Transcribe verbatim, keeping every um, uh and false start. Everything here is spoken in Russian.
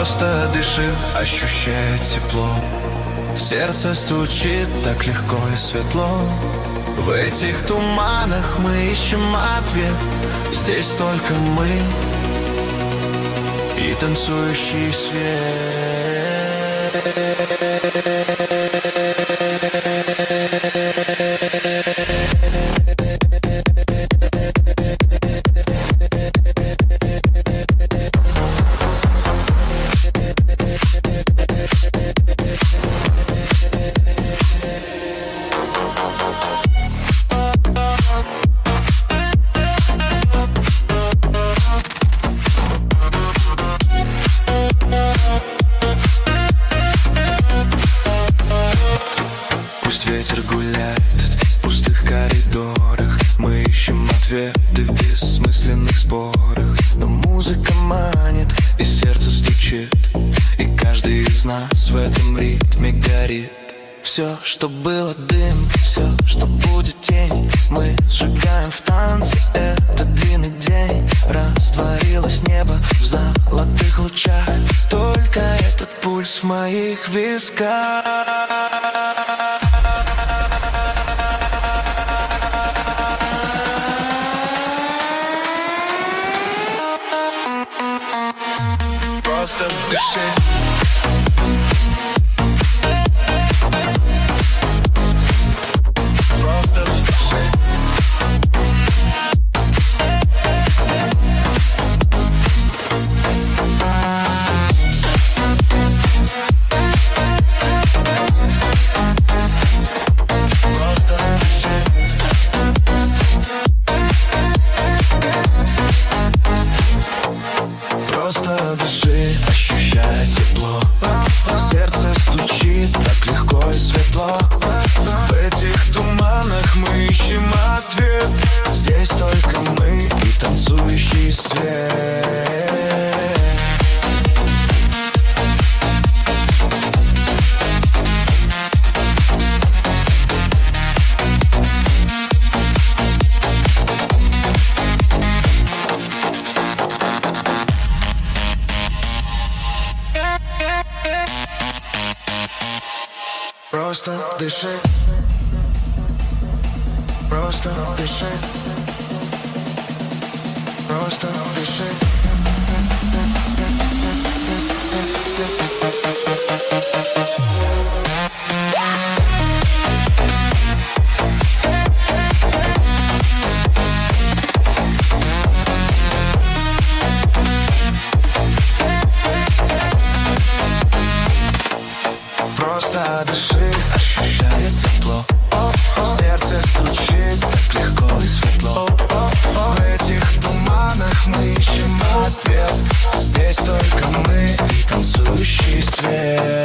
Просто дыши, ощущай тепло. Сердце стучит так легко и светло. В этих туманах мы ищем ответ. Здесь только мы и танцующий свет. Ветер гуляет в пустых коридорах. Мы ищем ответы в бессмысленных спорах. Но музыка манит, и сердце стучит, и каждый из нас в этом ритме горит. Все, что было дым, все, что будет тень, мы сжигаем в танце этот длинный день. Растворилось небо в золотых лучах, только этот пульс в моих висках. Просто дыши. Просто дыши. Просто дыши. Просто дыши, ощущай тепло. Сердце стучит так легко и светло. В этих туманах мы ищем ответ. Здесь только мы и танцующий свет. Просто дыши. Просто дыши. Просто дыши. Просто дыши, ощущай тепло. Сердце стучит так легко и светло. В этих туманах мы ищем ответ. Здесь только мы и танцующий свет.